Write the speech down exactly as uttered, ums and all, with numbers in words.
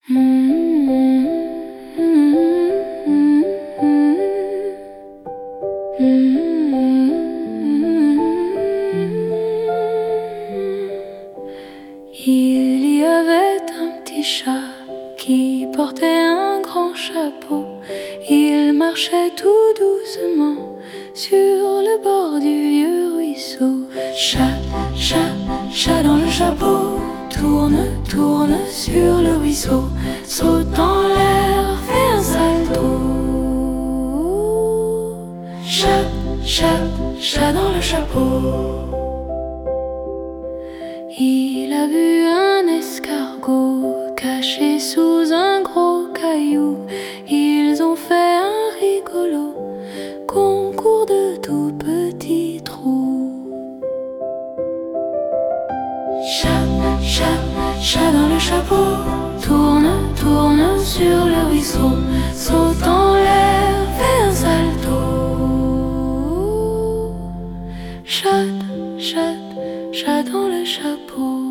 Il y avait un petit chat qui portait un grand chapeau. Il marchait tout doucement sur le bord du vieux ruisseau. Chat, chat, chat dans le chapeau, tourne, tourne sur le ruisseau, saute en l'air, fait un salto. Chat, chat, chat dans le chapeau. Il a vu un escargot caché sous un gros caillou. Ils ont fait un rigolo concours de tout petits trous. Chat, chat, chat dans le chapeau, tourne, tourne sur le ruisseau, saute en l'air, fait un salto. Chat, chat, chat dans le chapeau.